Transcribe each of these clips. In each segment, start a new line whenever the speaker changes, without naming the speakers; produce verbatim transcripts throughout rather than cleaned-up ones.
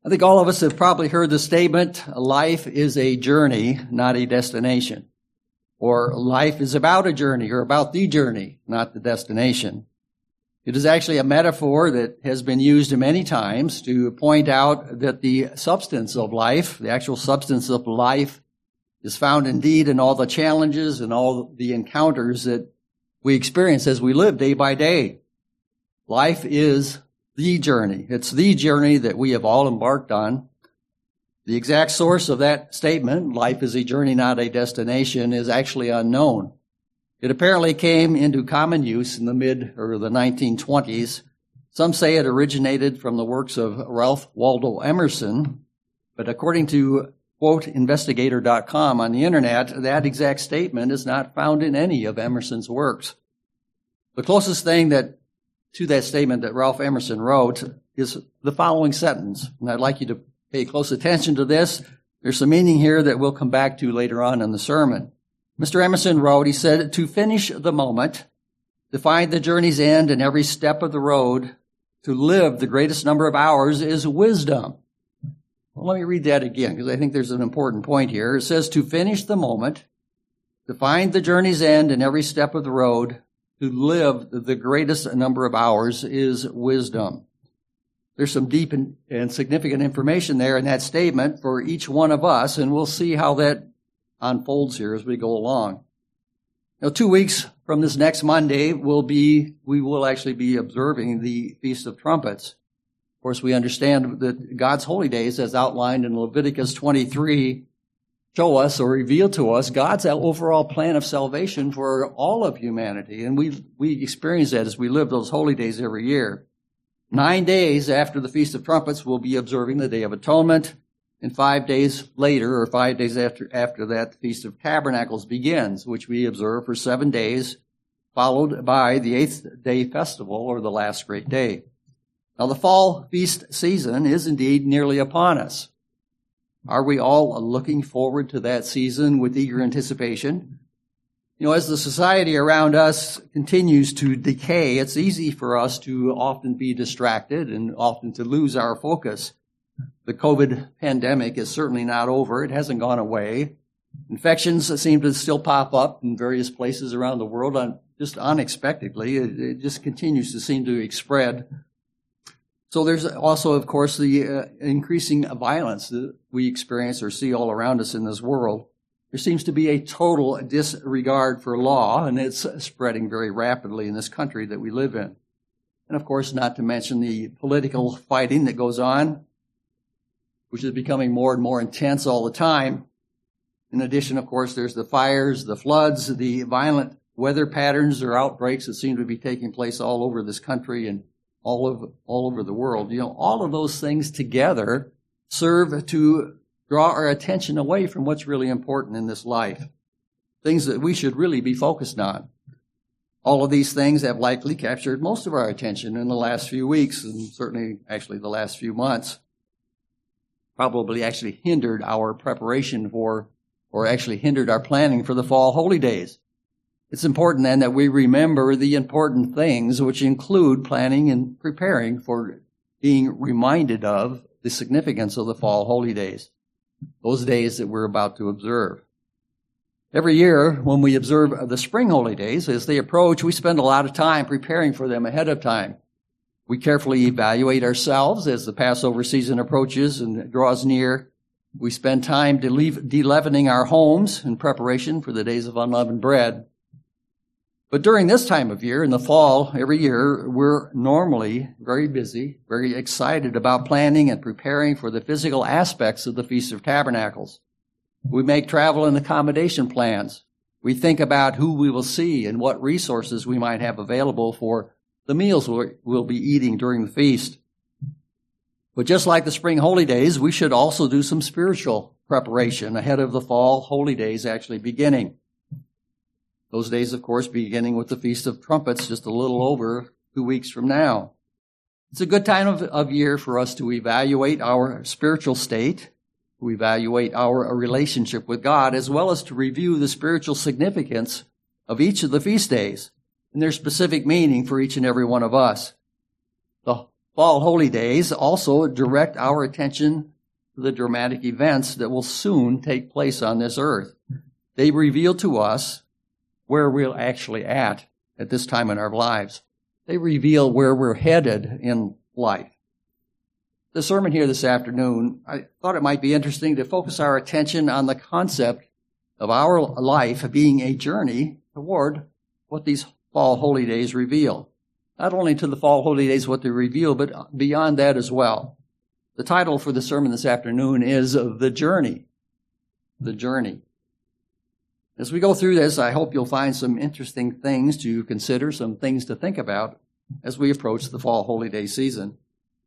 I think all of us have probably heard the statement, life is a journey, not a destination. Or life is about a journey, or about the journey, not the destination. It is actually a metaphor that has been used many times to point out that the substance of life, the actual substance of life, is found indeed in all the challenges and all the encounters that we experience as we live day by day. Life is the journey. It's the journey that we have all embarked on. The exact source of that statement, life is a journey, not a destination, is actually unknown. It apparently came into common use in the mid or the nineteen twenties. Some say it originated from the works of Ralph Waldo Emerson, but according to quote investigator dot com on the internet, that exact statement is not found in any of Emerson's works. The closest thing that to that statement that Ralph Emerson wrote is the following sentence, and I'd like you to pay close attention to this. There's some meaning here that we'll come back to later on in the sermon. Mister Emerson wrote, he said, "To finish the moment, to find the journey's end in every step of the road, to live the greatest number of hours is wisdom." Well, let me read that again, because I think there's an important point here. It says, to finish the moment, to find the journey's end in every step of the road, to live the greatest number of hours is wisdom. There's some deep and significant information there in that statement for each one of us, and we'll see how that unfolds here as we go along. Now, two weeks from this next Monday, will be we will actually be observing the Feast of Trumpets. Of course, we understand that God's holy days, as outlined in Leviticus twenty-three, show us or reveal to us God's overall plan of salvation for all of humanity. And we we experience that as we live those holy days every year. Nine days after the Feast of Trumpets, we'll be observing the Day of Atonement. And five days later, or five days after, after that, the Feast of Tabernacles begins, which we observe for seven days, followed by the eighth day festival, or the last great day. Now, the fall feast season is indeed nearly upon us. Are we all looking forward to that season with eager anticipation? You know, as the society around us continues to decay, it's easy for us to often be distracted and often to lose our focus. The COVID pandemic is certainly not over. It hasn't gone away. Infections seem to still pop up in various places around the world on, just unexpectedly. It, it just continues to seem to spread. So there's also, of course, the uh, increasing violence that we experience or see all around us in this world. There seems to be a total disregard for law, and it's spreading very rapidly in this country that we live in. And, of course, not to mention the political fighting that goes on, which is becoming more and more intense all the time. In addition, of course, there's the fires, the floods, the violent weather patterns or outbreaks that seem to be taking place all over this country and all over, all over the world. You know, all of those things together serve to draw our attention away from what's really important in this life, things that we should really be focused on. All of these things have likely captured most of our attention in the last few weeks, and certainly actually the last few months. Probably actually hindered our preparation for, or actually hindered our planning for the fall holy days. It's important then that we remember the important things, which include planning and preparing for being reminded of the significance of the fall holy days, those days that we're about to observe. Every year, when we observe the spring holy days, as they approach, we spend a lot of time preparing for them ahead of time. We carefully evaluate ourselves as the Passover season approaches and draws near. We spend time de-leavening our homes in preparation for the days of unleavened bread. But during this time of year, in the fall, every year, we're normally very busy, very excited about planning and preparing for the physical aspects of the Feast of Tabernacles. We make travel and accommodation plans. We think about who we will see and what resources we might have available for the meals we'll be eating during the feast. But just like the spring holy days, we should also do some spiritual preparation ahead of the fall holy days actually beginning. Those days, of course, beginning with the Feast of Trumpets just a little over two weeks from now. It's a good time of, of year for us to evaluate our spiritual state, to evaluate our relationship with God, as well as to review the spiritual significance of each of the feast days and their specific meaning for each and every one of us. The fall holy days also direct our attention to the dramatic events that will soon take place on this earth. They reveal to us where we're actually at at this time in our lives. They reveal where we're headed in life. The sermon here this afternoon, I thought it might be interesting to focus our attention on the concept of our life being a journey toward what these fall holy days reveal. Not only to the fall holy days what they reveal, but beyond that as well. The title for the sermon this afternoon is The Journey. The Journey. As we go through this, I hope you'll find some interesting things to consider, some things to think about as we approach the fall holy day season.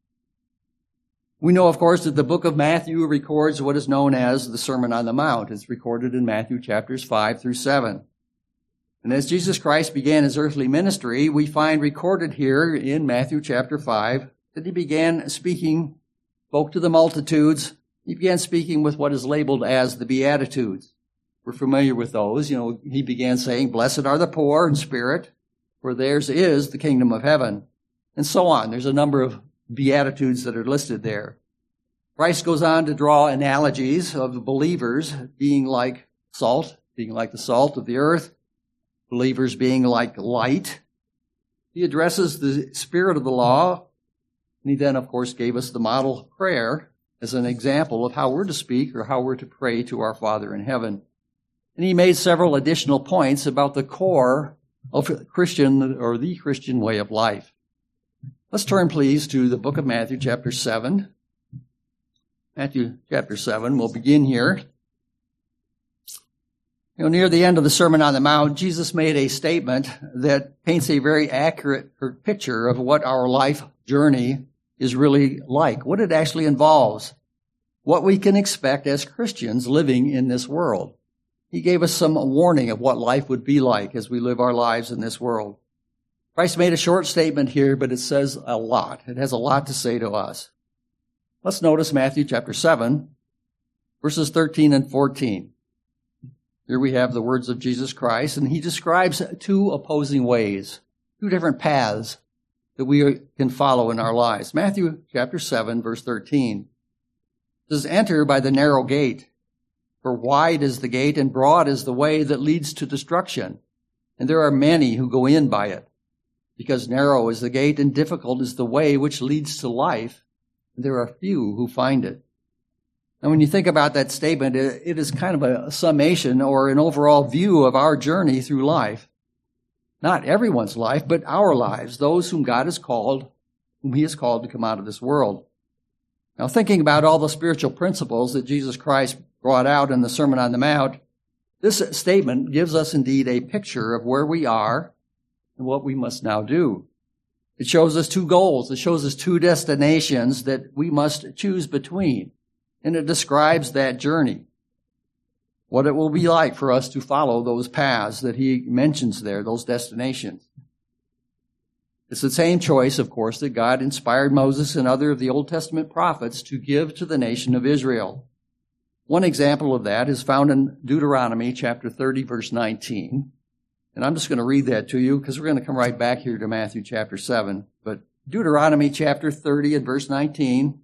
We know, of course, that the book of Matthew records what is known as the Sermon on the Mount. It's recorded in Matthew chapters five through seven. And as Jesus Christ began his earthly ministry, we find recorded here in Matthew chapter five that he began speaking, spoke to the multitudes. He began speaking with what is labeled as the Beatitudes. We're familiar with those. You know, he began saying, "Blessed are the poor in spirit, for theirs is the kingdom of heaven," and so on. There's a number of Beatitudes that are listed there. Christ goes on to draw analogies of believers being like salt, being like the salt of the earth, believers being like light. He addresses the spirit of the law, and he then, of course, gave us the model prayer as an example of how we're to speak or how we're to pray to our Father in heaven. And he made several additional points about the core of Christian or the Christian way of life. Let's turn, please, to the book of Matthew, chapter seven. Matthew, chapter seven. We'll begin here. You know, near the end of the Sermon on the Mount, Jesus made a statement that paints a very accurate picture of what our life journey is really like, what it actually involves, what we can expect as Christians living in this world. He gave us some warning of what life would be like as we live our lives in this world. Christ made a short statement here, but it says a lot. It has a lot to say to us. Let's notice Matthew chapter seven, verses thirteen and fourteen. Here we have the words of Jesus Christ, and he describes two opposing ways, two different paths that we can follow in our lives. Matthew chapter seven, verse thirteen. It says, "Enter by the narrow gate, for wide is the gate and broad is the way that leads to destruction, and there are many who go in by it. Because narrow is the gate and difficult is the way which leads to life, and there are few who find it." And when you think about that statement, it is kind of a summation or an overall view of our journey through life. Not everyone's life, but our lives, those whom God has called, whom he has called to come out of this world. Now, thinking about all the spiritual principles that Jesus Christ brought out in the Sermon on the Mount, this statement gives us indeed a picture of where we are and what we must now do. It shows us two goals. It shows us two destinations that we must choose between. And it describes that journey, what it will be like for us to follow those paths that he mentions there, those destinations. It's the same choice, of course, that God inspired Moses and other of the Old Testament prophets to give to the nation of Israel. One example of that is found in Deuteronomy chapter thirty, verse nineteen. And I'm just going to read that to you because we're going to come right back here to Matthew chapter seven. But Deuteronomy chapter thirty and verse nineteen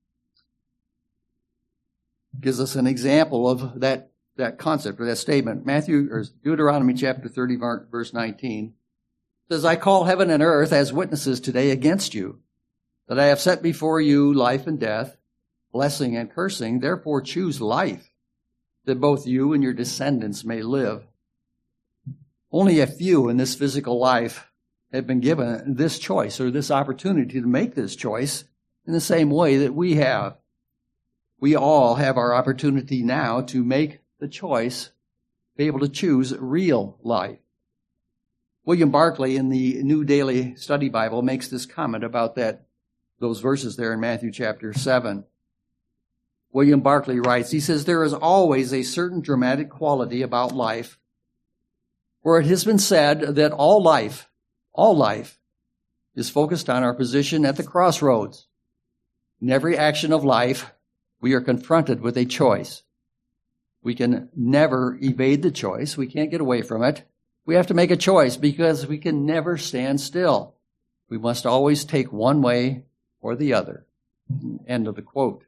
gives us an example of that, that concept or that statement. Matthew, or Deuteronomy chapter thirty, verse nineteen says, "I call heaven and earth as witnesses today against you, that I have set before you life and death, blessing and cursing. Therefore choose life, that both you and your descendants may live." Only a few in this physical life have been given this choice or this opportunity to make this choice in the same way that we have. We all have our opportunity now to make the choice, be able to choose real life. William Barclay in the New Daily Study Bible makes this comment about that, those verses there in Matthew chapter seven. William Barclay writes, he says, "There is always a certain dramatic quality about life where it has been said that all life, all life is focused on our position at the crossroads. In every action of life, we are confronted with a choice. We can never evade the choice. We can't get away from it. We have to make a choice because we can never stand still. We must always take one way or the other. End of the quote.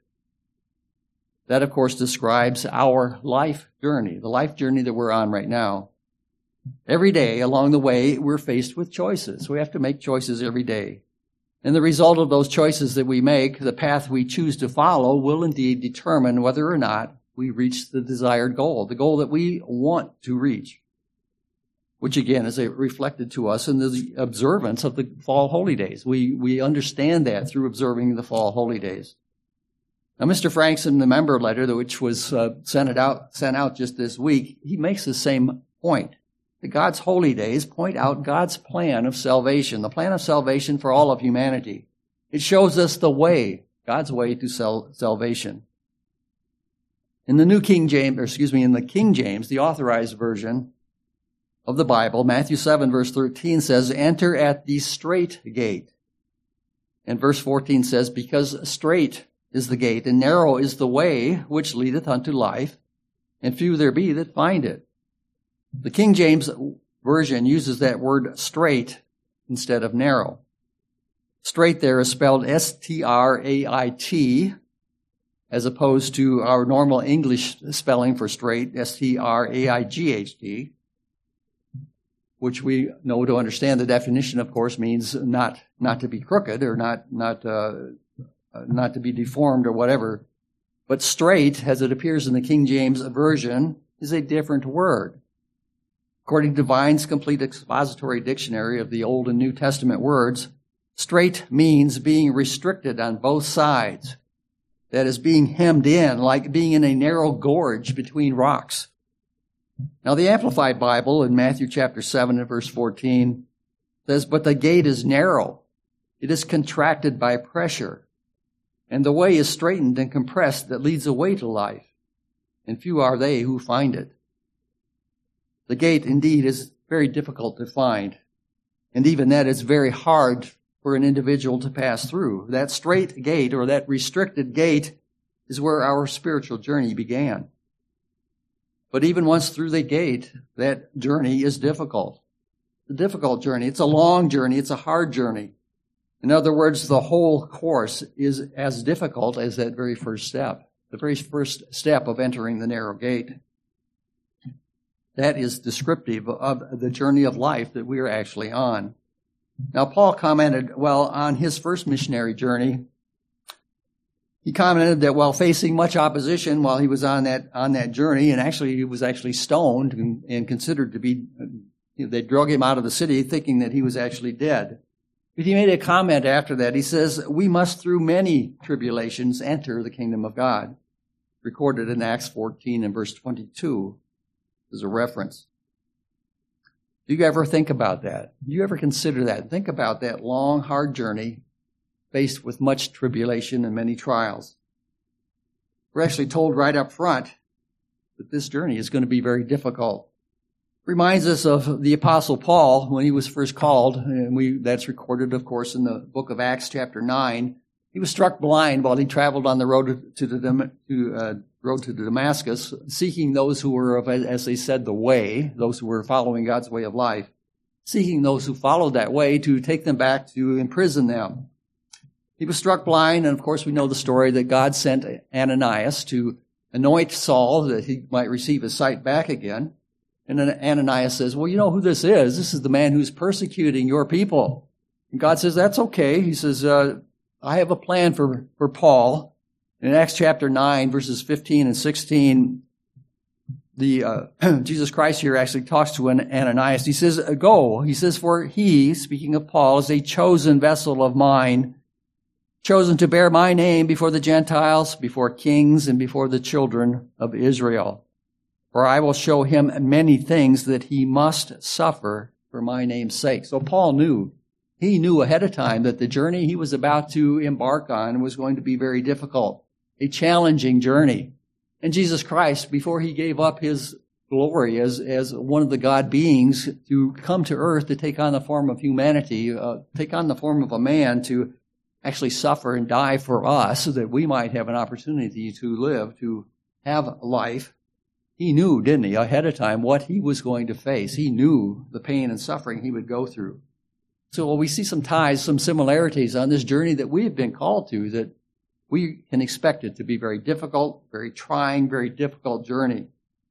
That, of course, describes our life journey, the life journey that we're on right now. Every day along the way, we're faced with choices. We have to make choices every day. And the result of those choices that we make, the path we choose to follow, will indeed determine whether or not we reach the desired goal, the goal that we want to reach, which again is reflected to us in the observance of the fall holy days. We, we understand that through observing the fall holy days. Now, Mister Franks, in the member letter, which was uh, sent out, sent out just this week, he makes the same point. The God's holy days point out God's plan of salvation, the plan of salvation for all of humanity. It shows us the way, God's way to sal- salvation. In the New King James, or excuse me, in the King James, the authorized version of the Bible, Matthew seven verse thirteen says, "Enter at the strait gate." And verse fourteen says, "Because strait is the gate, and narrow is the way which leadeth unto life, and few there be that find it." The King James Version uses that word strait instead of narrow. Strait there is spelled S T R A I T, as opposed to our normal English spelling for straight, S T R A I G H T, which we know to understand the definition, of course, means not not to be crooked or not not uh, not to be deformed or whatever. But straight, as it appears in the King James Version, is a different word. According to Vine's Complete Expository Dictionary of the Old and New Testament words, strait means being restricted on both sides. That is, being hemmed in, like being in a narrow gorge between rocks. Now, the Amplified Bible in Matthew chapter seven and verse fourteen says, "But the gate is narrow. It is contracted by pressure. And the way is straightened and compressed that leads away to life. And few are they who find it." The gate, indeed, is very difficult to find. And even that is very hard for an individual to pass through. That strait gate, or that restricted gate, is where our spiritual journey began. But even once through the gate, that journey is difficult. It's a difficult journey. It's a long journey. It's a hard journey. In other words, the whole course is as difficult as that very first step, the very first step of entering the narrow gate. That is descriptive of the journey of life that we are actually on. Now, Paul commented, well, on his first missionary journey, he commented that while facing much opposition while he was on that on that journey, and actually he was actually stoned and, and considered to be, they drug him out of the city thinking that he was actually dead. But he made a comment after that. He says, "We must through many tribulations enter the kingdom of God," recorded in Acts fourteen and verse twenty-two as a reference. Do you ever think about that? Do you ever consider that? Think about that long, hard journey faced with much tribulation and many trials. We're actually told right up front that this journey is going to be very difficult. Reminds us of the Apostle Paul when he was first called, and we that's recorded, of course, in the book of Acts chapter nine. He was struck blind while he traveled on the road to the to, uh, road to Damascus, seeking those who were, of, as they said, the way, those who were following God's way of life, seeking those who followed that way to take them back to imprison them. He was struck blind, and of course we know the story that God sent Ananias to anoint Saul that he might receive his sight back again. And then Ananias says, "Well, you know who this is? This is the man who's persecuting your people." And God says, "That's okay." He says, uh, I have a plan for, for Paul. In Acts chapter nine, verses fifteen and sixteen, the uh, Jesus Christ here actually talks to an Ananias. He says, "Go." He says, "For he," speaking of Paul, "is a chosen vessel of mine, chosen to bear my name before the Gentiles, before kings, and before the children of Israel. For I will show him many things that he must suffer for my name's sake." So Paul knew. He knew ahead of time that the journey he was about to embark on was going to be very difficult, a challenging journey. And Jesus Christ, before he gave up his glory as, as one of the God beings to come to earth to take on the form of humanity, uh, take on the form of a man to actually suffer and die for us so that we might have an opportunity to live, to have life. He knew, didn't he, ahead of time what he was going to face. He knew the pain and suffering he would go through. So we see some ties, some similarities on this journey that we have been called to, that we can expect it to be very difficult, very trying, very difficult journey.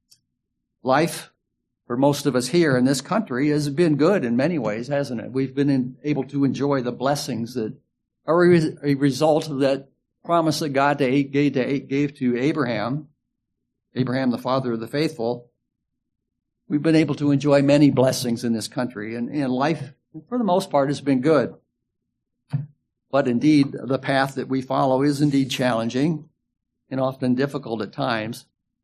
Life for most of us here in this country has been good in many ways, hasn't it? We've been in, able to enjoy the blessings that are a, a result of that promise that God to, gave, to, gave to Abraham, Abraham, the father of the faithful. We've been able to enjoy many blessings in this country, and, and life, for the most part, has been good. But indeed, the path that we follow is indeed challenging and often difficult at times.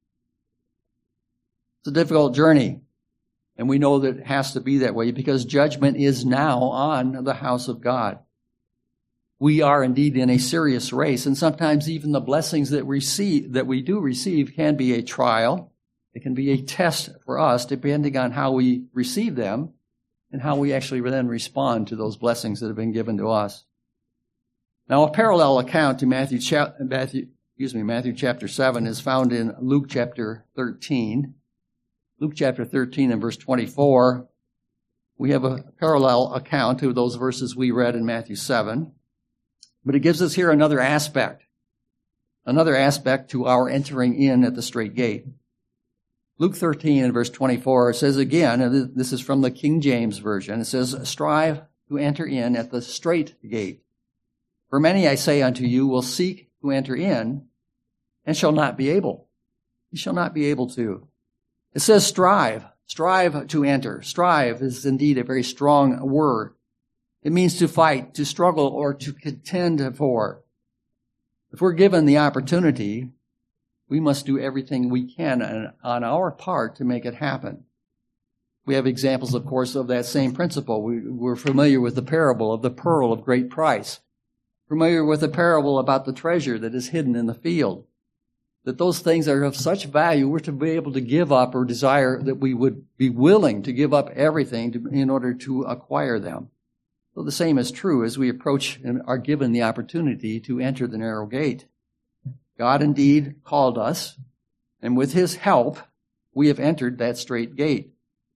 It's a difficult journey, and we know that it has to be that way because judgment is now on the house of God. We are indeed in a serious race, and sometimes even the blessings that we receive, that we do receive can be a trial. It can be a test for us, depending on how we receive them and how we actually then respond to those blessings that have been given to us. Now, a parallel account to Matthew, Matthew, excuse me, Matthew chapter seven is found in Luke chapter thirteen. Luke chapter thirteen and verse twenty-four. We have a parallel account to those verses we read in Matthew seven. But it gives us here another aspect, another aspect to our entering in at the straight gate. Luke thirteen and verse twenty-four says again, and this is from the King James Version, it says, "Strive to enter in at the straight gate. For many, I say unto you, will seek to enter in and shall not be able." You shall not be able to. It says strive, strive to enter. Strive is indeed a very strong word. It means to fight, to struggle, or to contend for. If we're given the opportunity, we must do everything we can on our part to make it happen. We have examples, of course, of that same principle. We, we're familiar with the parable of the pearl of great price. Familiar with the parable about the treasure that is hidden in the field. That those things are of such value, we're to be able to give up or desire that we would be willing to give up everything to, in order to acquire them. So the same is true as we approach and are given the opportunity to enter the narrow gate. God indeed called us, and with His help, we have entered that straight gate.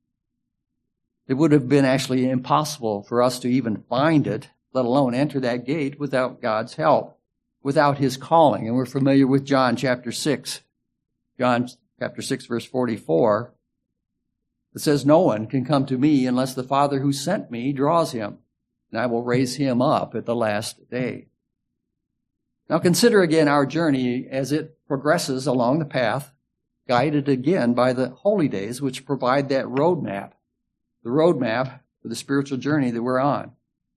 It would have been actually impossible for us to even find it, let alone enter that gate without God's help, without His calling. And we're familiar with John chapter six. John chapter six, verse forty-four. It says, "No one can come to me unless the Father who sent me draws him, and I will raise him up at the last day." Now consider again our journey as it progresses along the path, guided again by the holy days, which provide that roadmap, the roadmap for the spiritual journey that we're on.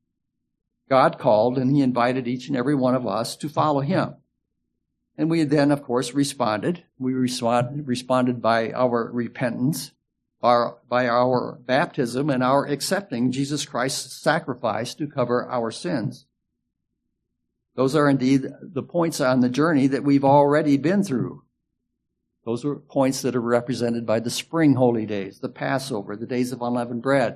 God called and He invited each and every one of us to follow Him. And we then, of course, responded. We respond, responded by our repentance, our, by our baptism, and our accepting Jesus Christ's sacrifice to cover our sins. Those are indeed the points on the journey that we've already been through. Those are points that are represented by the spring holy days, the Passover, the days of unleavened bread.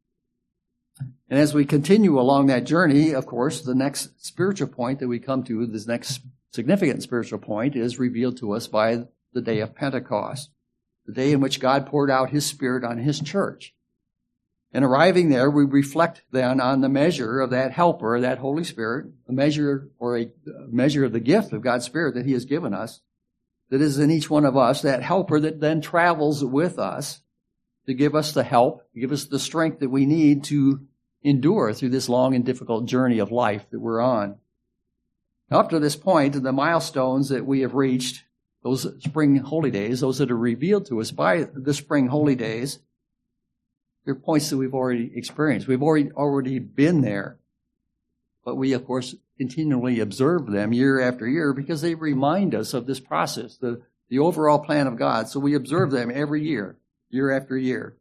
And as we continue along that journey, of course, the next spiritual point that we come to, this next significant spiritual point, is revealed to us by the day of Pentecost, the day in which God poured out His Spirit on His church. And arriving there, we reflect then on the measure of that helper, that Holy Spirit, a measure or a measure of the gift of God's Spirit that He has given us, that is in each one of us, that helper that then travels with us to give us the help, to give us the strength that we need to endure through this long and difficult journey of life that we're on. Up to this point, the milestones that we have reached, those spring holy days, those that are revealed to us by the spring holy days, they're points that we've already experienced. We've already already been there. But we, of course, continually observe them year after year because they remind us of this process, the, the overall plan of God. So we observe them every year, year after year.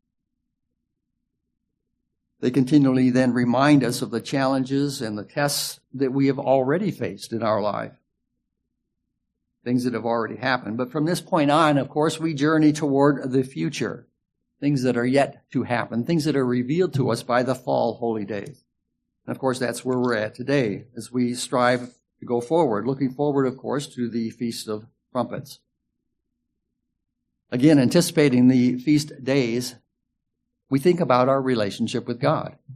They continually then remind us of the challenges and the tests that we have already faced in our life. Things that have already happened. But from this point on, of course, we journey toward the future. Things that are yet to happen. Things that are revealed to us by the fall holy days. And of course, that's where we're at today as we strive to go forward. Looking forward, of course, to the Feast of Trumpets. Again, anticipating the feast days, we think about our relationship with God.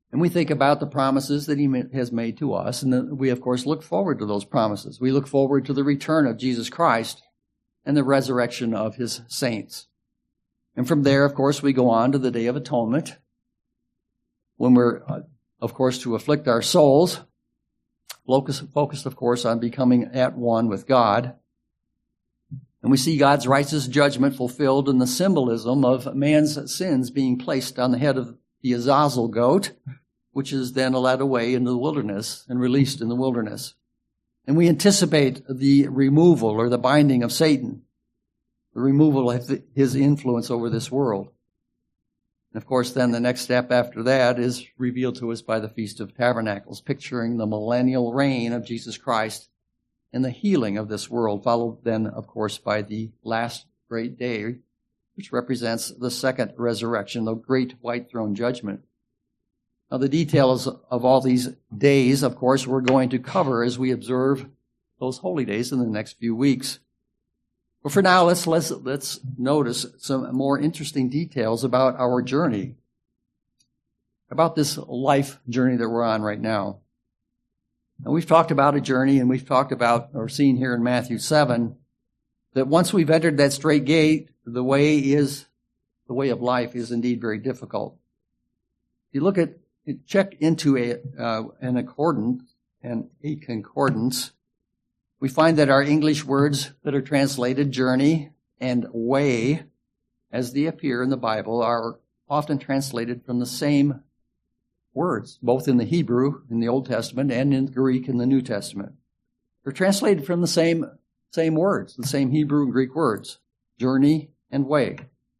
And we think about the promises that he has made to us, and we, of course, look forward to those promises. We look forward to the return of Jesus Christ and the resurrection of his saints. And from there, of course, we go on to the Day of Atonement, when we're, uh, of course, to afflict our souls, focused, focused, of course, on becoming at one with God. And we see God's righteous judgment fulfilled in the symbolism of man's sins being placed on the head of the Azazel goat, which is then led away into the wilderness and released in the wilderness. And we anticipate the removal or the binding of Satan, the removal of his influence over this world. And of course, then the next step after that is revealed to us by the Feast of Tabernacles, picturing the millennial reign of Jesus Christ and the healing of this world, followed then, of course, by the last great day, which represents the second resurrection, the great white throne judgment. Now, the details of all these days, of course, we're going to cover as we observe those holy days in the next few weeks. But for now, let's, let's, let's notice some more interesting details about our journey, about this life journey that we're on right now. And we've talked about a journey, and we've talked about, or seen here in Matthew seven, that once we've entered that straight gate, the way is, the way of life is indeed very difficult. If you look at, check into a, uh, an accordance and a concordance, we find that our English words that are translated journey and way, as they appear in the Bible, are often translated from the same words, both in the Hebrew in the Old Testament and in the Greek in the New Testament. They're translated from the same, same words, the same Hebrew and Greek words, journey and way,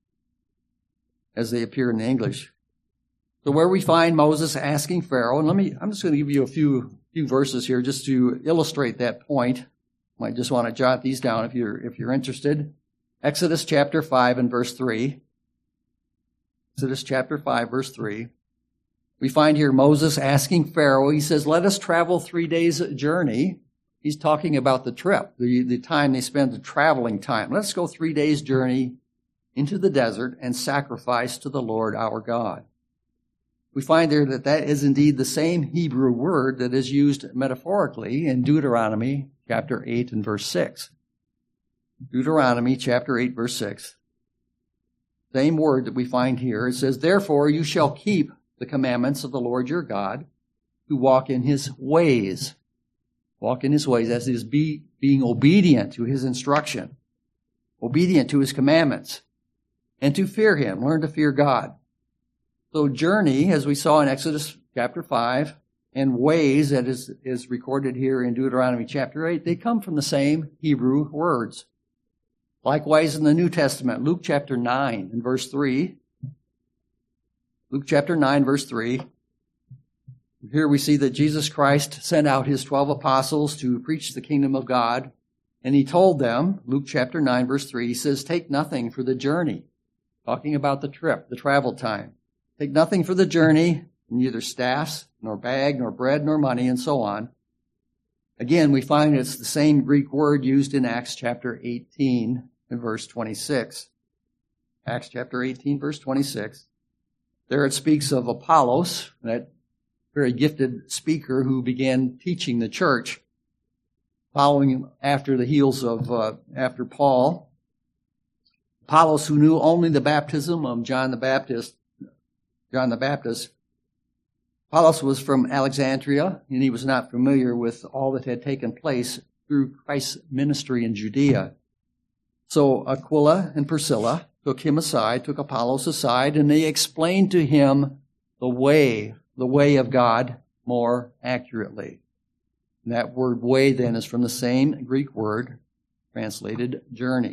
as they appear in the English. So where we find Moses asking Pharaoh, and let me, I'm just going to give you a few few verses here just to illustrate that point. You might just want to jot these down if you're if you're interested. Exodus chapter five and verse three. Exodus chapter five, verse three. We find here Moses asking Pharaoh, he says, let us travel three days journey. He's talking about the trip, the, the time they spend, the traveling time. Let's go three days journey into the desert and sacrifice to the Lord our God. We find there that that is indeed the same Hebrew word that is used metaphorically in Deuteronomy chapter eight and verse six. Deuteronomy chapter eight, verse six. Same word that we find here. It says, therefore you shall keep the commandments of the Lord your God, to walk in his ways. Walk in his ways, as is be, being obedient to his instruction, obedient to his commandments, and to fear him. Learn to fear God. So journey, as we saw in Exodus chapter five, and ways, that is, is recorded here in Deuteronomy chapter eight, they come from the same Hebrew words. Likewise in the New Testament, Luke chapter nine and verse three. Luke chapter nine, verse three. Here we see that Jesus Christ sent out his twelve apostles to preach the kingdom of God. And he told them, Luke chapter nine, verse three, he says, take nothing for the journey. Talking about the trip, the travel time. Take nothing for the journey, neither staffs, nor bag, nor bread, nor money, and so on. Again, we find it's the same Greek word used in Acts chapter eighteen and verse twenty-six. Acts chapter eighteen, verse twenty-six. There it speaks of Apollos, that very gifted speaker who began teaching the church, following after the heels of, uh, after Paul. Apollos, who knew only the baptism of John the Baptist, John the Baptist. Apollos was from Alexandria, and he was not familiar with all that had taken place through Christ's ministry in Judea. So Aquila and Priscilla took him aside, took Apollos aside, and they explained to him the way, the way of God more accurately. And that word way then is from the same Greek word translated journey.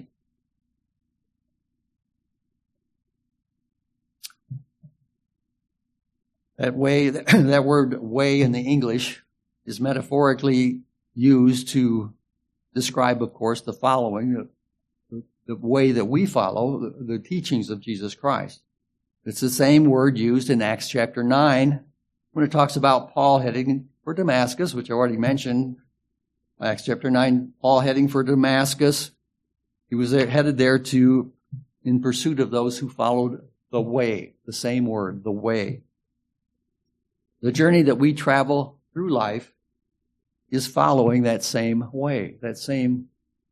That way, that word way in the English is metaphorically used to describe, of course, the following, the, the way that we follow, the, the teachings of Jesus Christ. It's the same word used in Acts chapter nine when it talks about Paul heading for Damascus, which I already mentioned. Acts chapter nine, Paul heading for Damascus. He was there, headed there to, in pursuit of those who followed the way, the same word, the way. The journey that we travel through life is following that same way, that same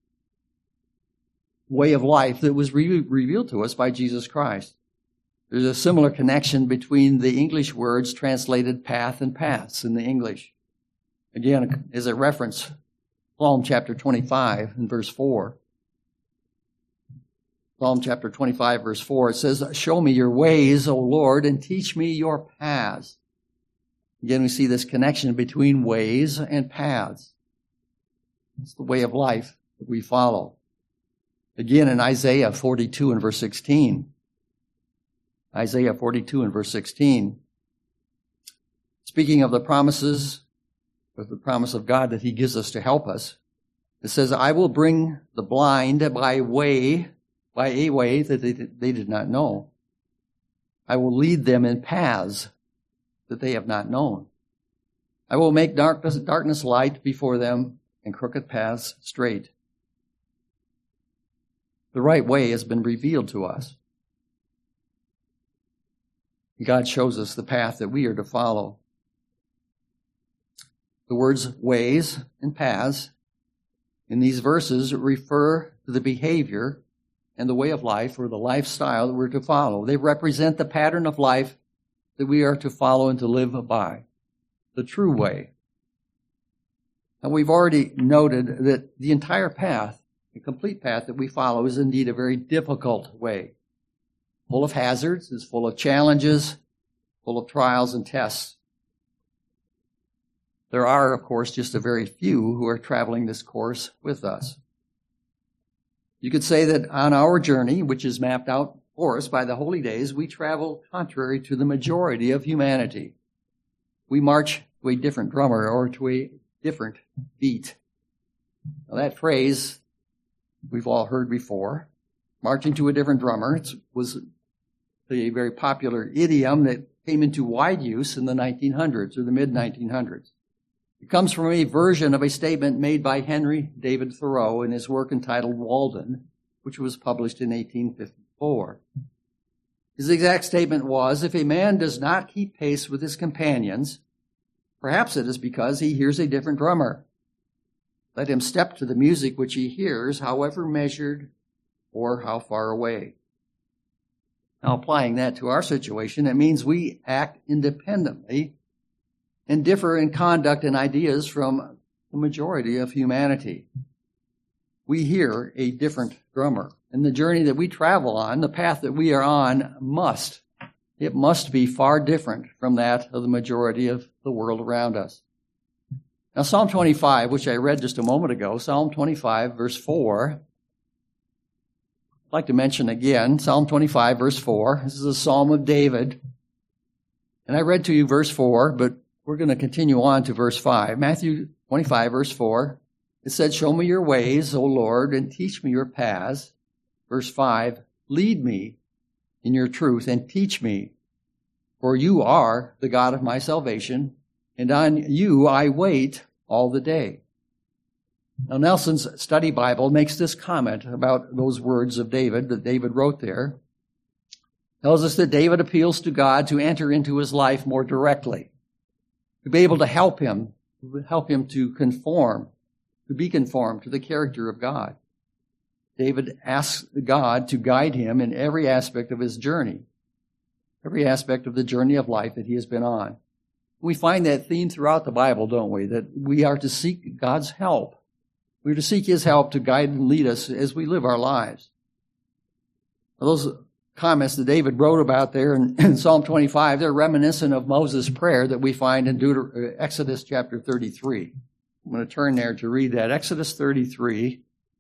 way of life that was re- revealed to us by Jesus Christ. There's a similar connection between the English words translated path and paths in the English. Again, as a reference, Psalm chapter twenty-five and verse four. Psalm chapter twenty-five, verse four, it says, "Show me your ways, O Lord, and teach me your paths." Again, we see this connection between ways and paths. It's the way of life that we follow. Again, in Isaiah forty-two and verse sixteen. Isaiah forty-two and verse sixteen. Speaking of the promises, of the promise of God that he gives us to help us, it says, "I will bring the blind by way, by a way that they, they did not know. I will lead them in paths that they have not known. I will make darkness, darkness light before them and crooked paths straight." The right way has been revealed to us. God shows us the path that we are to follow. The words ways and paths in these verses refer to the behavior and the way of life or the lifestyle that we're to follow. They represent the pattern of life that we are to follow and to live by, the true way. And we've already noted that the entire path, the complete path that we follow, is indeed a very difficult way. Full of hazards, is full of challenges, full of trials and tests. There are, of course, just a very few who are traveling this course with us. You could say that on our journey, which is mapped out for us by the holy days, we travel contrary to the majority of humanity. We march to a different drummer or to a different beat. Now, that phrase we've all heard before, marching to a different drummer, it was a very popular idiom that came into wide use in the nineteen hundreds or the mid nineteen hundreds. It comes from a version of a statement made by Henry David Thoreau in his work entitled Walden, which was published in eighteen fifty-four. His exact statement was, "If a man does not keep pace with his companions, perhaps it is because he hears a different drummer. Let him step to the music which he hears, however measured or how far away." Now, applying that to our situation, it means we act independently and differ in conduct and ideas from the majority of humanity. We hear a different drummer. And the journey that we travel on, the path that we are on, must, it must be far different from that of the majority of the world around us. Now, Psalm twenty-five, which I read just a moment ago, Psalm twenty-five, verse four, I'd like to mention again, Psalm twenty-five, verse four. This is a psalm of David. And I read to you verse four, but we're going to continue on to verse five. Matthew twenty-five, verse four. It said, "Show me your ways, O Lord, and teach me your paths." Verse five, "Lead me in your truth and teach me, for you are the God of my salvation, and on you I wait all the day." Now, Nelson's Study Bible makes this comment about those words of David that David wrote there. Tells us that David appeals to God to enter into his life more directly, to be able to help him, help him to conform, to be conformed to the character of God. David asks God to guide him in every aspect of his journey, every aspect of the journey of life that he has been on. We find that theme throughout the Bible, don't we? That we are to seek God's help. We're to seek his help to guide and lead us as we live our lives. Those comments that David wrote about there in, in Psalm twenty-five, they're reminiscent of Moses' prayer that we find in Deuter- Exodus chapter thirty-three. I'm going to turn there to read that. Exodus thirty-three.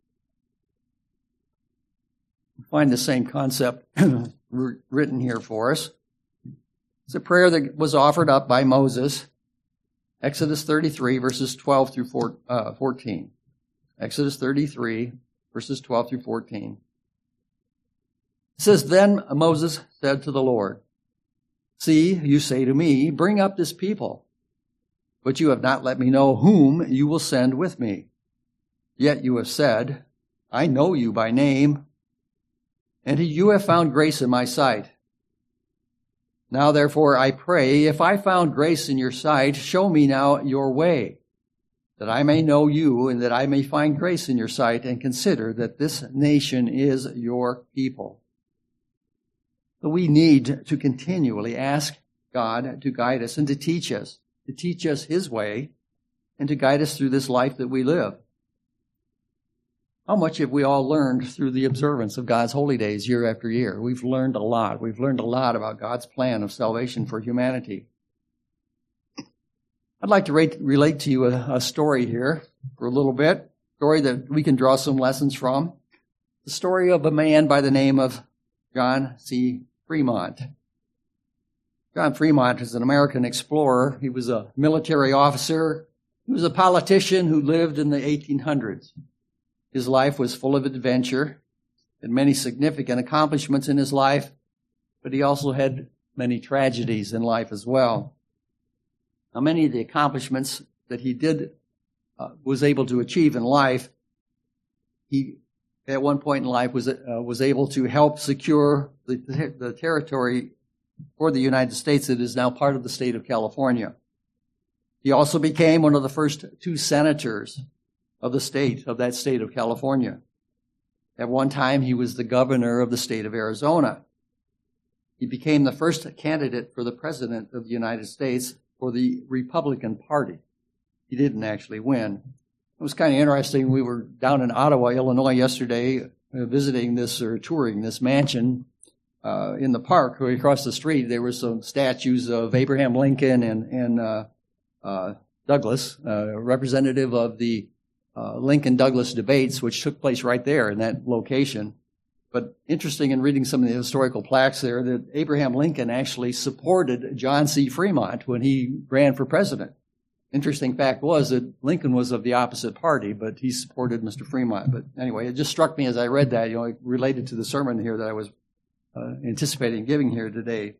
We find the same concept written here for us. It's a prayer that was offered up by Moses. Exodus thirty-three, verses twelve through fourteen. Exodus thirty-three, verses twelve through fourteen. It says, "Then Moses said to the Lord, 'See, you say to me, bring up this people, but you have not let me know whom you will send with me. Yet you have said, I know you by name, and you have found grace in my sight. Now therefore I pray, if I found grace in your sight, show me now your way, that I may know you and that I may find grace in your sight and consider that this nation is your people. So we need to continually ask God to guide us and to teach us, to teach us his way and to guide us through this life that we live. How much have we all learned through the observance of God's holy days year after year? We've learned a lot. We've learned a lot about God's plan of salvation for humanity. I'd like to rate, relate to you a, a story here for a little bit, a story that we can draw some lessons from. The story of a man by the name of John C. Fremont. John Fremont is an American explorer. He was a military officer. He was a politician who lived in the eighteen hundreds. His life was full of adventure and many significant accomplishments in his life, but he also had many tragedies in life as well. Now, many of the accomplishments that he did, uh, was able to achieve in life, he, at one point in life, was uh, was able to help secure the, the territory for the United States that is now part of the state of California. He also became one of the first two senators of the state, of that state of California. At one time, he was the governor of the state of Arizona. He became the first candidate for the president of the United States for the Republican Party. He didn't actually win. It was kind of interesting. We were down in Ottawa, Illinois yesterday, uh, visiting this or touring this mansion. Uh, in the park, right across the street, there were some statues of Abraham Lincoln and, and uh, uh, Douglas, uh, representative of the Uh, Lincoln-Douglas debates, which took place right there in that location. But interesting in reading some of the historical plaques there that Abraham Lincoln actually supported John C. Fremont when he ran for president. Interesting fact was that Lincoln was of the opposite party, but he supported Mister Fremont. But anyway, it just struck me as I read that, you know, related to the sermon here that I was uh, anticipating giving here today.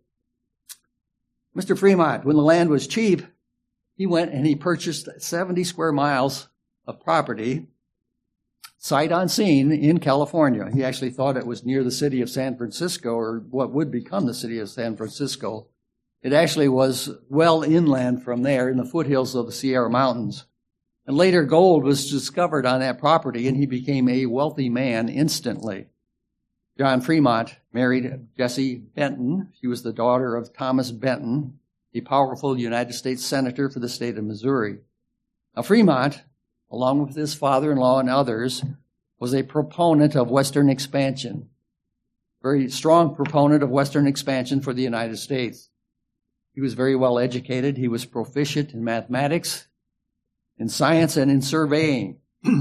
Mister Fremont, when the land was cheap, he went and he purchased seventy square miles of property, sight unseen, in California. He actually thought it was near the city of San Francisco, or what would become the city of San Francisco. It actually was well inland from there in the foothills of the Sierra Mountains. And later gold was discovered on that property, and he became a wealthy man instantly. John Fremont married Jessie Benton. She was the daughter of Thomas Benton, a powerful United States senator for the state of Missouri. Now, Fremont, along with his father-in-law and others, was a proponent of Western expansion, very strong proponent of Western expansion for the United States. He was very well educated. He was proficient in mathematics, in science, and in surveying.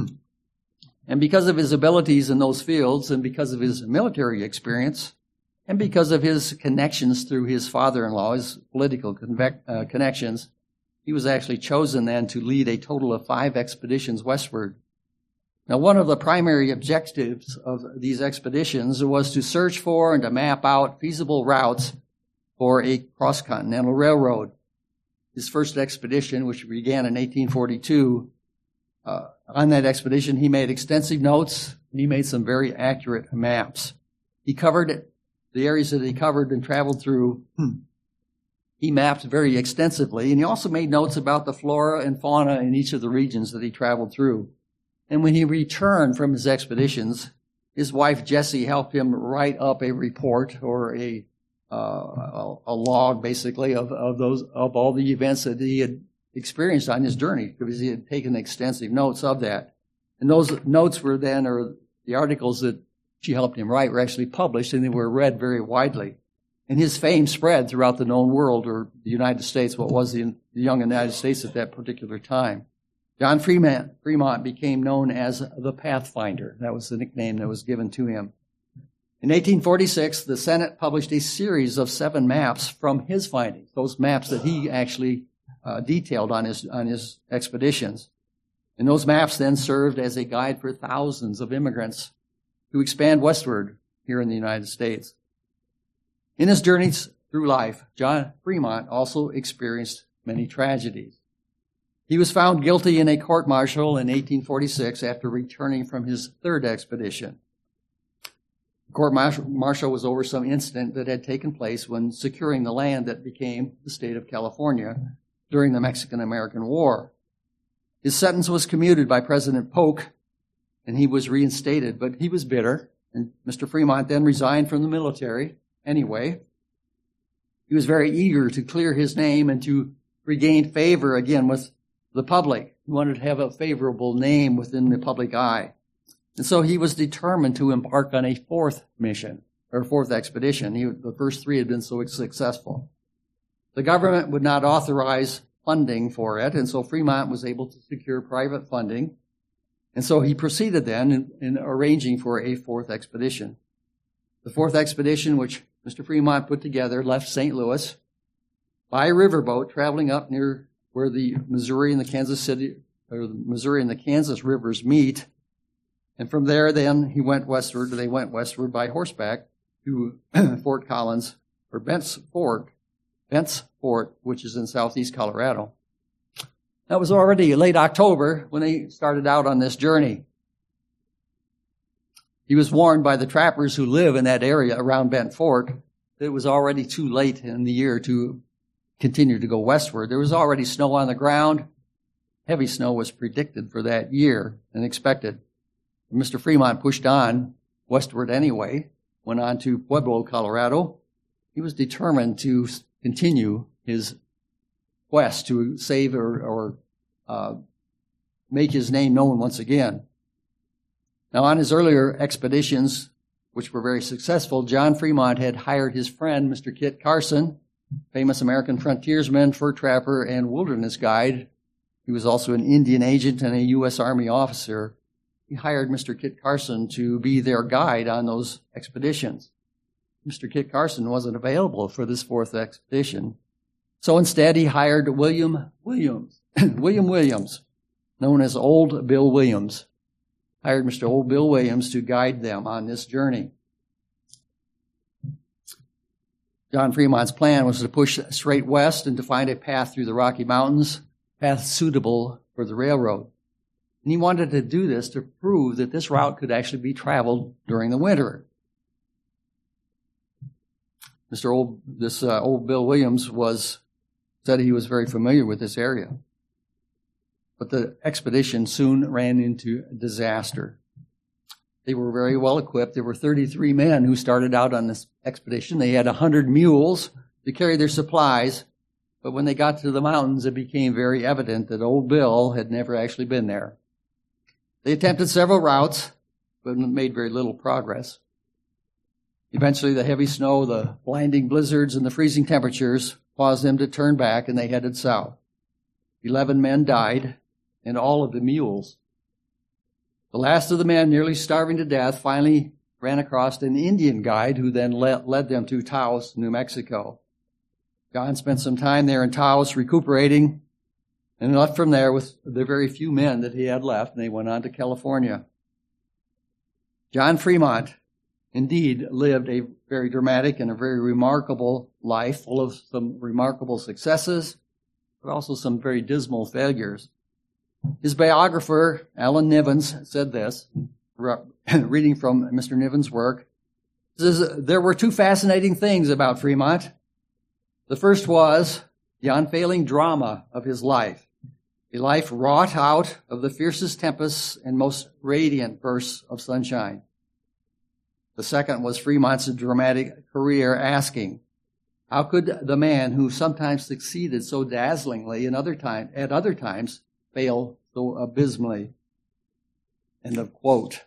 And because of his abilities in those fields, and because of his military experience, and because of his connections through his father-in-law, his political convec- uh, connections, he was actually chosen then to lead a total of five expeditions westward. Now, one of the primary objectives of these expeditions was to search for and to map out feasible routes for a cross-continental railroad. His first expedition, which began in eighteen forty-two, uh, on that expedition, he made extensive notes, and he made some very accurate maps. He covered the areas that he covered and traveled through. He mapped very extensively, and he also made notes about the flora and fauna in each of the regions that he traveled through. And when he returned from his expeditions, his wife Jessie helped him write up a report or a uh, a log, basically, of, of those of all the events that he had experienced on his journey, because he had taken extensive notes of that. And those notes were then, or the articles that she helped him write, were actually published, and they were read very widely. And his fame spread throughout the known world, or the United States, what was the, the young United States at that particular time. John Fremont, Fremont became known as the Pathfinder. That was the nickname that was given to him. In eighteen forty-six, the Senate published a series of seven maps from his findings, those maps that he actually uh, detailed on his, on his expeditions. And those maps then served as a guide for thousands of immigrants to expand westward here in the United States. In his journeys through life, John Fremont also experienced many tragedies. He was found guilty in a court-martial in eighteen forty-six after returning from his third expedition. court-martial was over some incident that had taken place when securing the land that became the state of California during the Mexican-American War. His sentence was commuted by President Polk, and he was reinstated, but he was bitter, and Mister Fremont then resigned from the military anyway. He was very eager to clear his name and to regain favor again with the public. He wanted to have a favorable name within the public eye. And so he was determined to embark on a fourth mission, or fourth expedition. He, the first three had been so successful. The government would not authorize funding for it, and so Fremont was able to secure private funding. And so he proceeded then in, in arranging for a fourth expedition. The fourth expedition, which Mister Fremont put together, left Saint Louis by riverboat, traveling up near where the Missouri and the Kansas City, or the Missouri and the Kansas rivers meet. And from there, then, he went westward. They went westward by horseback to Fort Collins, or Bent's Fort, Bent's Fort, which is in southeast Colorado. That was already late October when they started out on this journey. He was warned by the trappers who live in that area around Bent Fort that it was already too late in the year to continue to go westward. There was already snow on the ground. Heavy snow was predicted for that year and expected. Mister Fremont pushed on westward anyway, went on to Pueblo, Colorado. He was determined to continue his quest to save or, or uh, make his name known once again. Now, on his earlier expeditions, which were very successful, John Fremont had hired his friend, Mister Kit Carson, famous American frontiersman, fur trapper, and wilderness guide. He was also an Indian agent and a U S Army officer. He hired Mister Kit Carson to be their guide on those expeditions. Mister Kit Carson wasn't available for this fourth expedition. So instead, he hired William Williams, William Williams, known as Old Bill Williams. Hired Mister Old Bill Williams to guide them on this journey. John Fremont's plan was to push straight west and to find a path through the Rocky Mountains, path suitable for the railroad. And he wanted to do this to prove that this route could actually be traveled during the winter. Mister Old, this uh, Old Bill Williams was said he was very familiar with this area. But the expedition soon ran into disaster. They were very well equipped. There were thirty-three men who started out on this expedition. They had one hundred mules to carry their supplies. But when they got to the mountains, it became very evident that Old Bill had never actually been there. They attempted several routes, but made very little progress. Eventually, the heavy snow, the blinding blizzards, and the freezing temperatures caused them to turn back, and they headed south. Eleven men died, and all of the mules. The last of the men, nearly starving to death, finally ran across an Indian guide who then led, led them to Taos, New Mexico. John spent some time there in Taos recuperating and left from there with the very few men that he had left, and they went on to California. John Fremont indeed lived a very dramatic and a very remarkable life, full of some remarkable successes, but also some very dismal failures. His biographer, Alan Nivens, said this, reading from Mister Nivens' work, says, there were two fascinating things about Fremont. The first was the unfailing drama of his life, a life wrought out of the fiercest tempests and most radiant bursts of sunshine. The second was Fremont's dramatic career asking, how could the man who sometimes succeeded so dazzlingly and other time, at other times fail so abysmally? End of quote.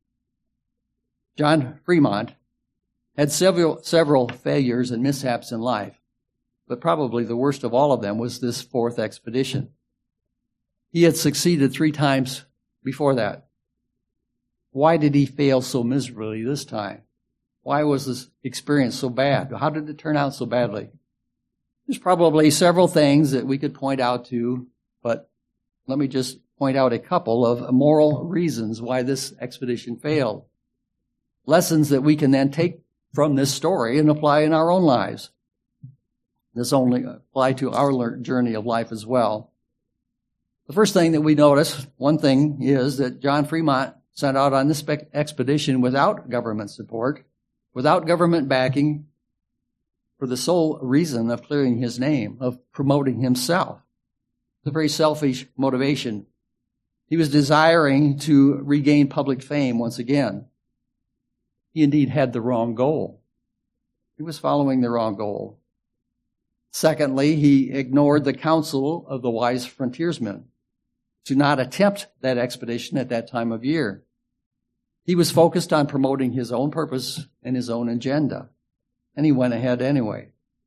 John Fremont had several, several failures and mishaps in life, but probably the worst of all of them was this fourth expedition. He had succeeded three times before that. Why did he fail so miserably this time? Why was this experience so bad? How did it turn out so badly? There's probably several things that we could point out to, but let me just point out a couple of moral reasons why this expedition failed. Lessons that we can then take from this story and apply in our own lives. This only apply to our journey of life as well. The first thing that we notice, one thing, is that John Fremont set out on this expedition without government support without government backing, for the sole reason of clearing his name, of promoting himself. It's a very selfish motivation. He was desiring to regain public fame once again. He indeed had the wrong goal. He was following the wrong goal. Secondly, he ignored the counsel of the wise frontiersmen to not attempt that expedition at that time of year. He was focused on promoting his own purpose and his own agenda, and he went ahead anyway.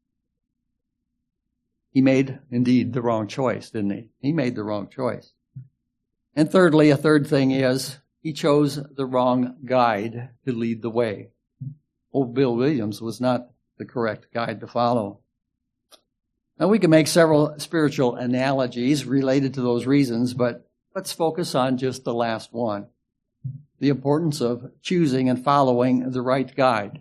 He made, indeed, the wrong choice, didn't he? He made the wrong choice. And thirdly, a third thing is, he chose the wrong guide to lead the way. Old Bill Williams was not the correct guide to follow. Now, we can make several spiritual analogies related to those reasons, but let's focus on just the last one. The importance of choosing and following the right guide.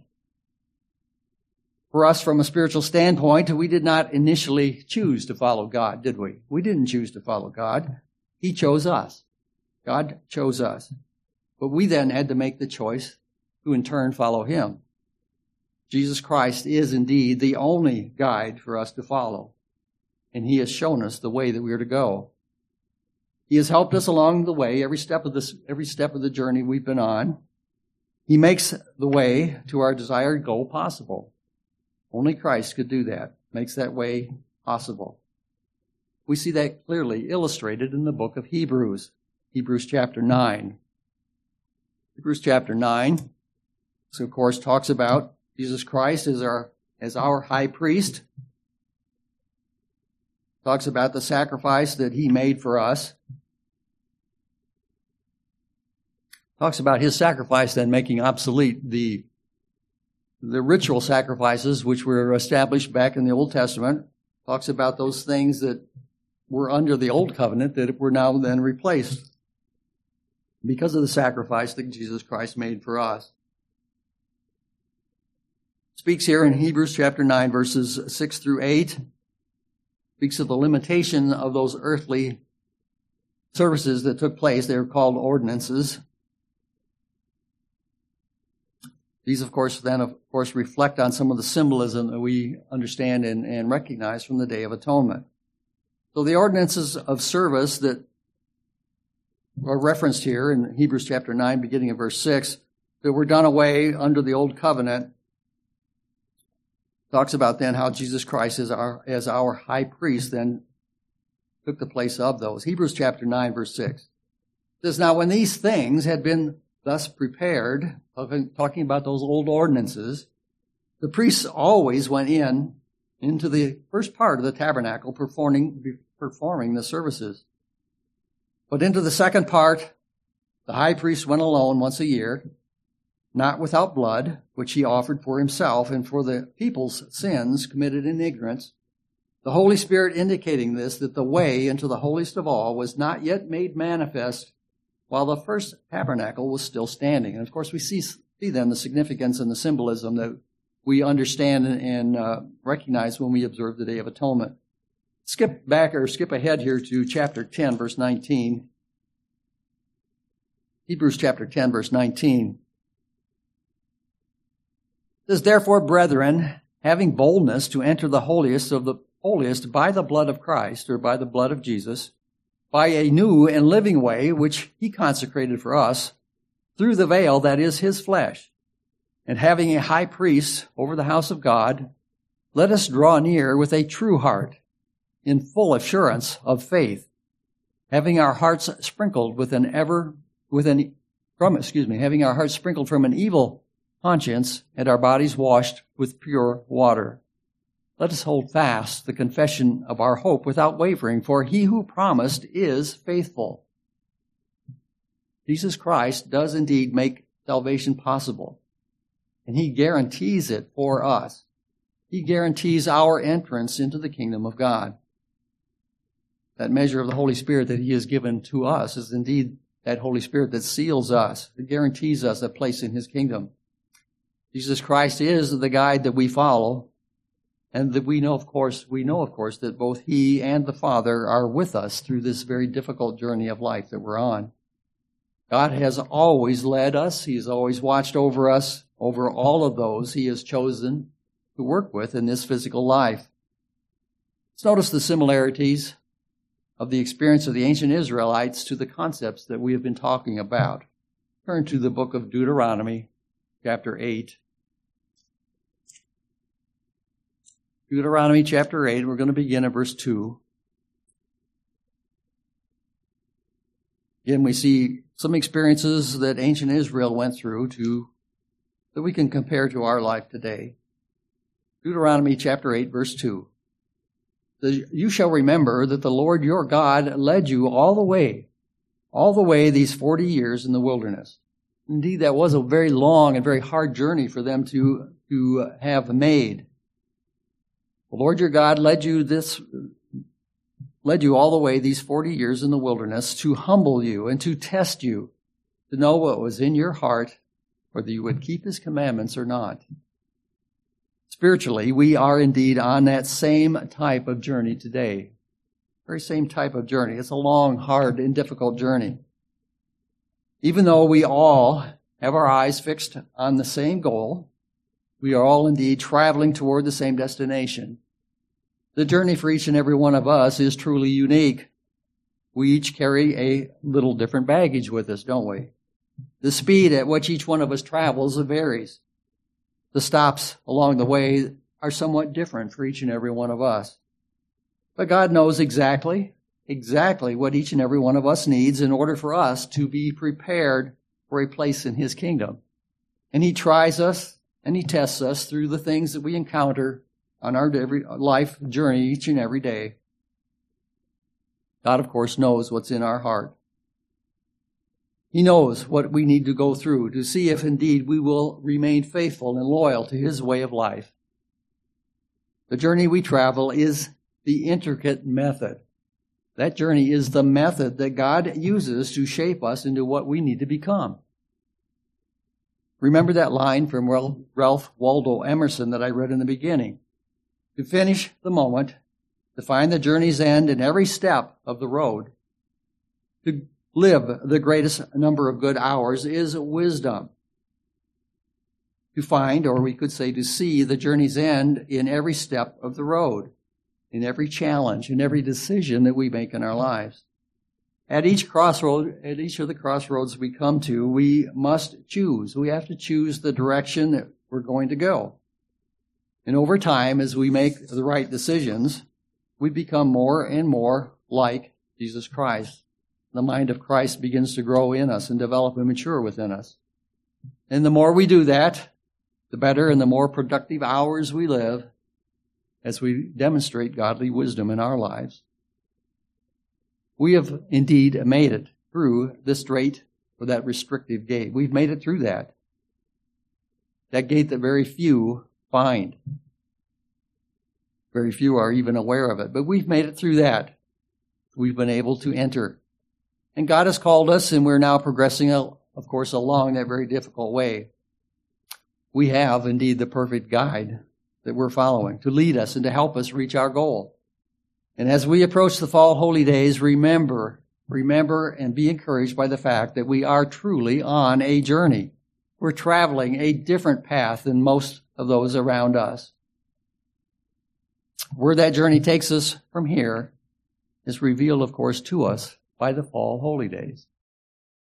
For us, from a spiritual standpoint, we did not initially choose to follow God, did we? We didn't choose to follow God. He chose us. God chose us. But we then had to make the choice to in turn follow him. Jesus Christ is indeed the only guide for us to follow. And he has shown us the way that we are to go. He has helped us along the way, every step of this, every step of the journey we've been on. He makes the way to our desired goal possible. Only Christ could do that, makes that way possible. We see that clearly illustrated in the book of Hebrews, Hebrews chapter nine. Hebrews chapter nine, so of course talks about Jesus Christ as our, as our high priest. Talks about the sacrifice that he made for us. Talks about his sacrifice then making obsolete the, the ritual sacrifices which were established back in the Old Testament. Talks about those things that were under the Old Covenant that were now then replaced because of the sacrifice that Jesus Christ made for us. Speaks here in Hebrews chapter nine, verses six through eight. Speaks of the limitation of those earthly services that took place. They were called ordinances. These, of course, then, of course, reflect on some of the symbolism that we understand and, and recognize from the Day of Atonement. So the ordinances of service that are referenced here in Hebrews chapter nine, beginning of verse six, that were done away under the Old Covenant, talks about then how Jesus Christ as our, as our high priest then took the place of those. Hebrews chapter nine, verse six says, "Now when these things had been thus prepared," talking about those old ordinances, "the priests always went in into the first part of the tabernacle performing, performing the services. But into the second part, the high priest went alone once a year, not without blood, which he offered for himself and for the people's sins committed in ignorance, the Holy Spirit indicating this, that the way into the holiest of all was not yet made manifest while the first tabernacle was still standing." And of course, we see, see then the significance and the symbolism that we understand and, and uh, recognize when we observe the Day of Atonement. Skip back or skip ahead here to chapter ten, verse nineteen. Hebrews chapter ten, verse nineteen. It says, "Therefore, brethren, having boldness to enter the holiest of the holiest by the blood of Christ," or by the blood of Jesus, "by a new and living way which he consecrated for us, through the veil that is his flesh, and having a high priest over the house of God, let us draw near with a true heart, in full assurance of faith, having our hearts sprinkled with an ever with an from excuse me, having our hearts sprinkled from an evil conscience, and our bodies washed with pure water. Let us hold fast the confession of our hope without wavering, for he who promised is faithful." Jesus Christ does indeed make salvation possible, and he guarantees it for us. He guarantees our entrance into the kingdom of God. That measure of the Holy Spirit that he has given to us is indeed that Holy Spirit that seals us, that guarantees us a place in his kingdom. Jesus Christ is the guide that we follow, and that we know, of course, we know, of course, that both he and the Father are with us through this very difficult journey of life that we're on. God has always led us. He has always watched over us, over all of those he has chosen to work with in this physical life. Let's notice the similarities of the experience of the ancient Israelites to the concepts that we have been talking about. Turn to the book of Deuteronomy, chapter eight. Deuteronomy chapter eight, we're going to begin at verse two. Again, we see some experiences that ancient Israel went through to that we can compare to our life today. Deuteronomy chapter eight, verse two. You shall remember that the Lord your God led you all the way, all the way these forty years in the wilderness. Indeed, that was a very long and very hard journey for them to, to have made. The Lord your God led you this, led you all the way these forty years in the wilderness to humble you and to test you, to know what was in your heart, whether you would keep his commandments or not. Spiritually, we are indeed on that same type of journey today. Very same type of journey. It's a long, hard, and difficult journey. Even though we all have our eyes fixed on the same goal, we are all indeed traveling toward the same destination. The journey for each and every one of us is truly unique. We each carry a little different baggage with us, don't we? The speed at which each one of us travels varies. The stops along the way are somewhat different for each and every one of us. But God knows exactly, exactly what each and every one of us needs in order for us to be prepared for a place in his kingdom. And he tries us and he tests us through the things that we encounter on our every life journey each and every day. God, of course, knows what's in our heart. He knows what we need to go through to see if indeed we will remain faithful and loyal to his way of life. The journey we travel is the intricate method. That journey is the method that God uses to shape us into what we need to become. Remember that line from Ralph Waldo Emerson that I read in the beginning. To finish the moment, to find the journey's end in every step of the road, to live the greatest number of good hours is wisdom. To find, or we could say to see, the journey's end in every step of the road, in every challenge, in every decision that we make in our lives. At each crossroad, at each of the crossroads we come to, we must choose. We have to choose the direction that we're going to go. And over time, as we make the right decisions, we become more and more like Jesus Christ. The mind of Christ begins to grow in us and develop and mature within us. And the more we do that, the better and the more productive hours we live as we demonstrate godly wisdom in our lives. We have indeed made it through the straight or that restrictive gate. We've made it through that. That gate that very few find. Very few are even aware of it. But we've made it through that. We've been able to enter. And God has called us, and we're now progressing, of course, along that very difficult way. We have, indeed, the perfect guide that we're following to lead us and to help us reach our goal. And as we approach the fall holy days, remember, remember and be encouraged by the fact that we are truly on a journey. We're traveling a different path than most of those around us. Where that journey takes us from here is revealed, of course, to us by the fall holy days.